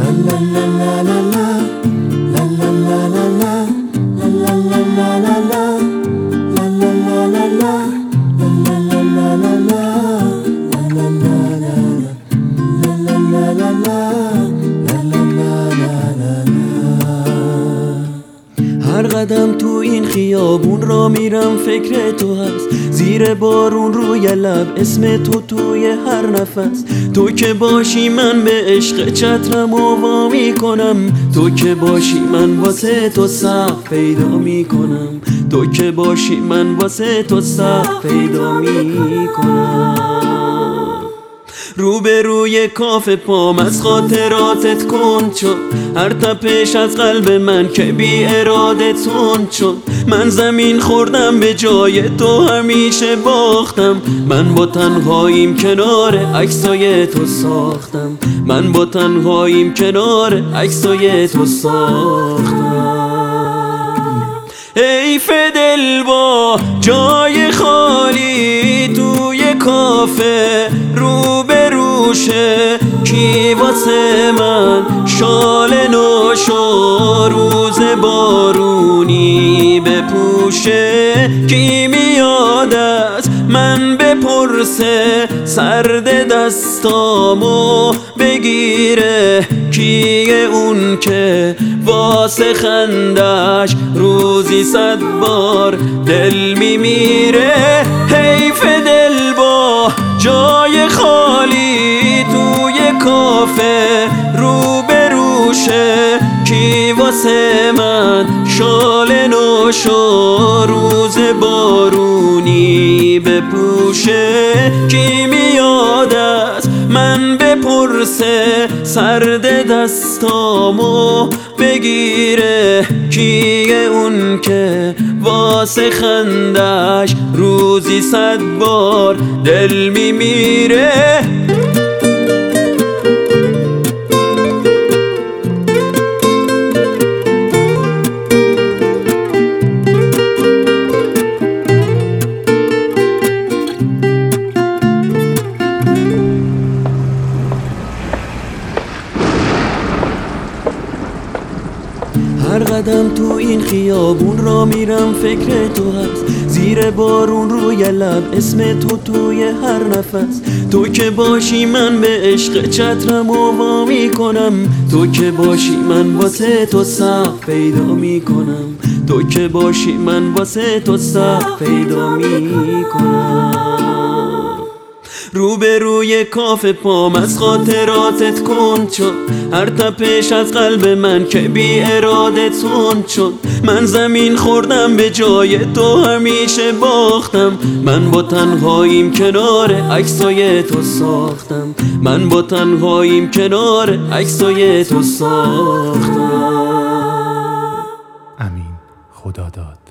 هر قدم تو این خیابون را میرم فکر تو هست، زیر بارون روی لب اسم تو توی هر نفس. تو که باشی من به عشق چترم و وا میکنم، تو که باشی من واسه تو سقف پیدا میکنم، تو که باشی من واسه تو سقف پیدا میکنم. روبروی کافه پام از خاطراتت کند شد، هر تپش از قلب من که بی اراده تند شد. من زمین خوردم به جای تو همیشه باختم، من با تنهاییم کنار عکسای تو ساختم، من با تنهاییم کنار عکسای تو ساختم. حیف دل با جای خالی توی کافه روبروشه، کی واسه من شال نوشو روز بارونی بپوشه، کی میاد از من بپرسه سرد دستامو بگیره، کیه اون که واسه خندش روزی 100 بار دل میمیره. حیف دل با جای خالی توی کافه روبروشه، کی واسه من شال نوشو روز بارونی بپوشه، کی میاد از من بپرسه سرد دستامو بگیره، کیه اون که واسه خندش روزی 100 بار دل میمیره. هر قدم تو این خیابون را میرم فکر تو هست، زیر بارون روی لب اسم تو توی هر نفس. تو که باشی من به عشق چترم و وا میکنم، تو که باشی من واسه تو سقف پیدا میکنم، تو که باشی من واسه تو سقف پیدا میکنم. روبروی کافه پام از خاطراتت کند شد، هر تپش از قلب من که بی اراده تند شد. من زمین خوردم به جای تو همیشه باختم، من با تنهاییم کنار عکسای تو ساختم، من با تنهاییم کنار عکسای تو ساختم. امین خدا داد.